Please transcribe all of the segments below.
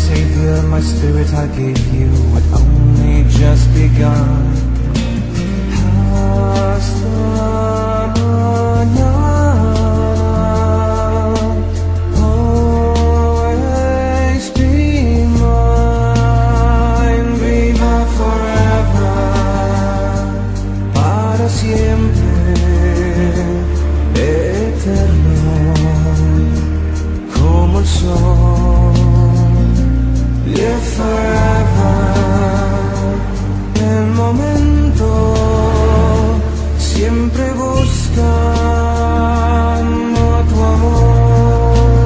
Savior, my spirit I gave you had only just begun. Hasta mañana, always be mine, viva forever, para siempre, eterno, como el sol. Live forever, el momento, siempre buscando tu amor.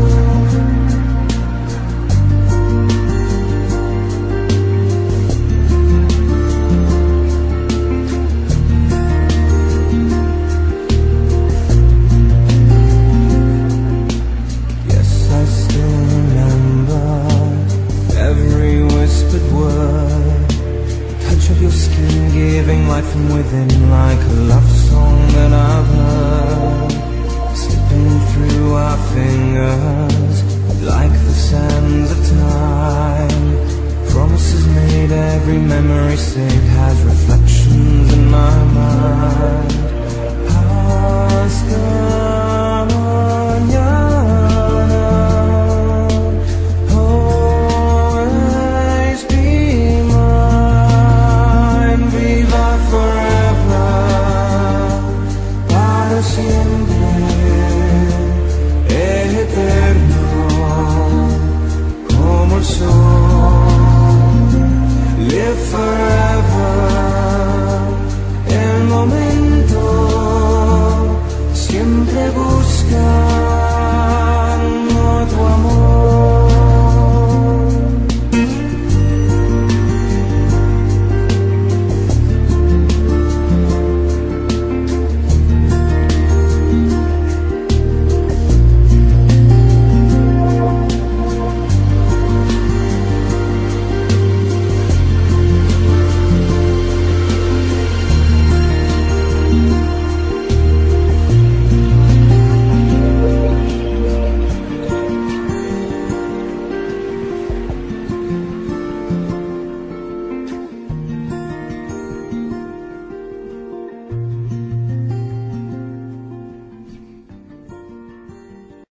Yes, I still remember every whispered word, the touch of your skin giving life from within like a love